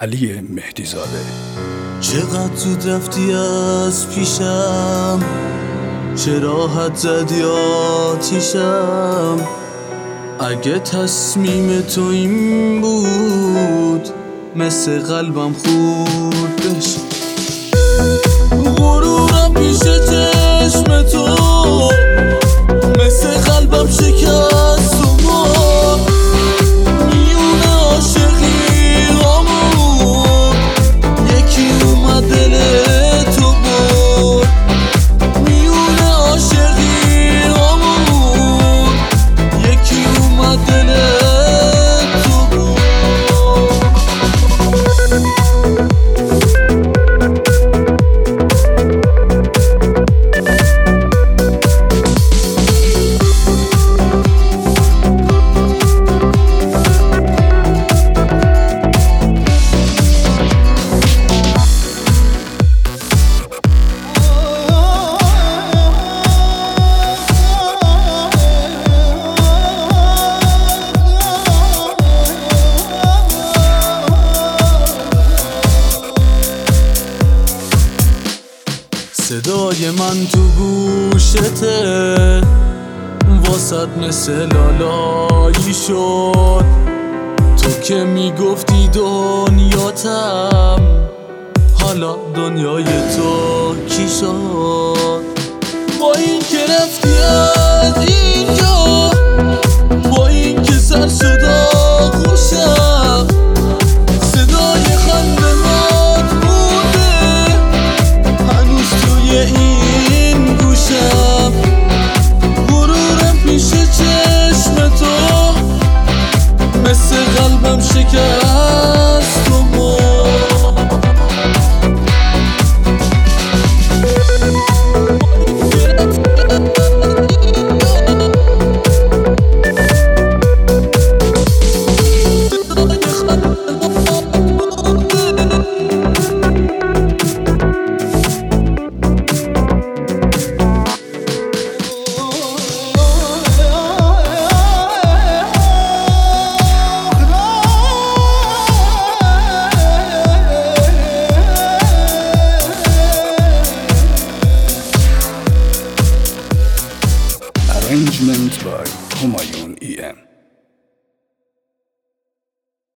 علی مهدی زاده. چقدر زود رفتی از پیشم، چه راحت زدی آتیشم. اگه تصمیم تو این بود، مثل قلبم خورد بشه. غرورم پیش چشم تو، مثل قلبم شکست و مرد. میونه عاشقی غمون، یکی اومد دل تو برد. میونه عاشقی غمون، یکی اومد دل تو برد. صدای من تو گوشته، واسط مثل لالایی شد. تو که میگفتی دنیاتم، حالا دنیای تو کی شد؟ با این که رفتی از اینجا، با این که سر شد